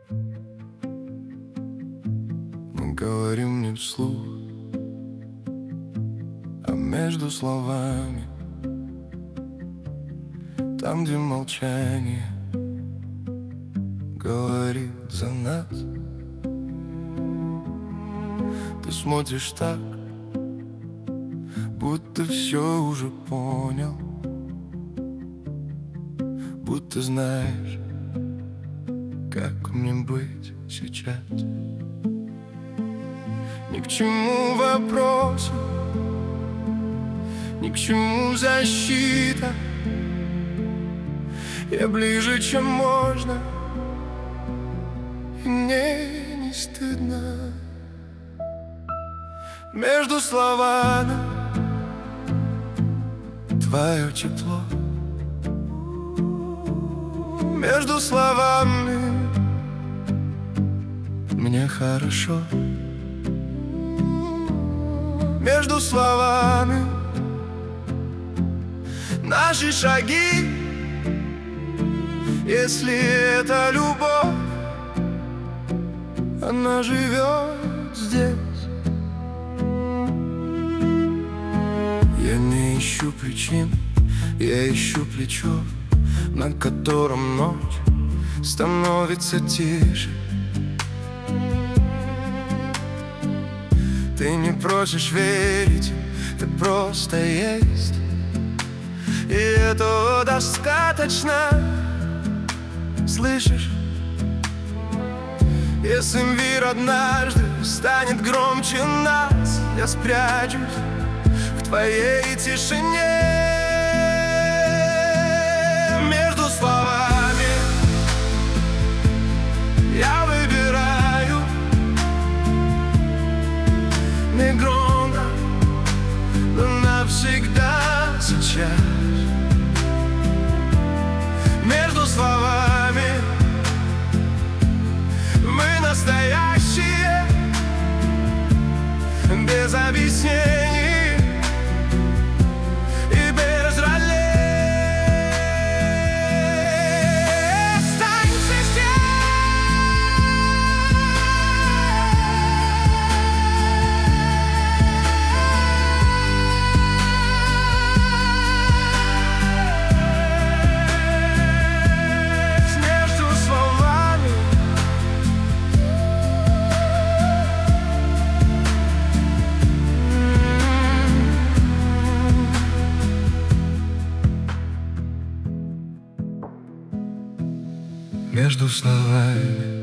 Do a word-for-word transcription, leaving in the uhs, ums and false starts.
Мы говорим не вслух, а между словами, там, где молчание говорит за нас. Ты смотришь так, будто все уже понял, будто знаешь, как мне быть сейчас. Ни к чему вопросы, ни к чему защита. Я ближе, чем можно, и мне не стыдно. Между словами твое тепло, между словами мне хорошо, между словами наши шаги. Если это любовь, она живет здесь. Я не ищу причин, я ищу плечо, на котором ночь становится тише. Ты не просишь верить, ты просто есть, и этого достаточно. Слышишь? Если мир однажды станет громче нас, я спрячусь в твоей тишине. Между словами я выбираю не громко, но навсегда сейчас. Между словами мы настоящие, без объяснений и без ролей. Останься здесь. Между словами между словами